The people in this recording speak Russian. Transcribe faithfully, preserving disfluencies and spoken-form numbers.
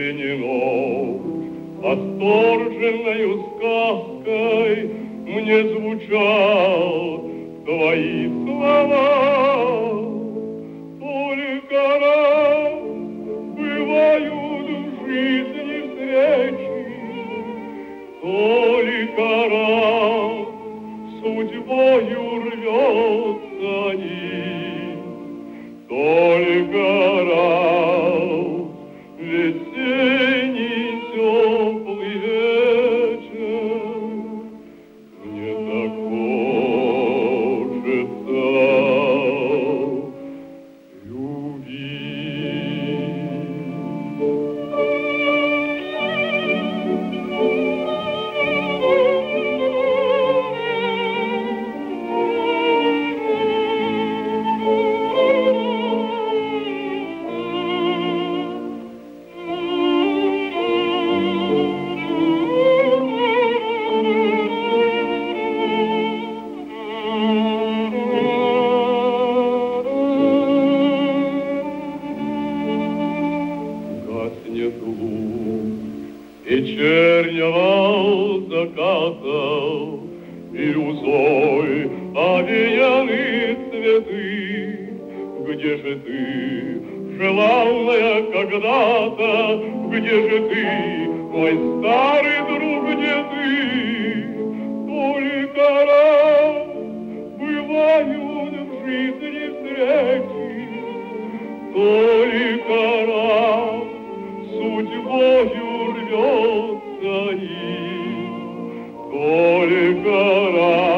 день и ночь восторженною сказкой мне звучат твои слова. Только раз бывают в жизни встречи, только раз судьбою рвется нить, только раз весенний теплый вечер мне так хочется любить. Гаснет луч вечернего заката, бирюзой овеяны цветы. Где же ты, желанная когда-то? Где же ты, мой старый друг, где ты? Только раз бывают в жизни встречи, только раз судьбою рвется нить, только раз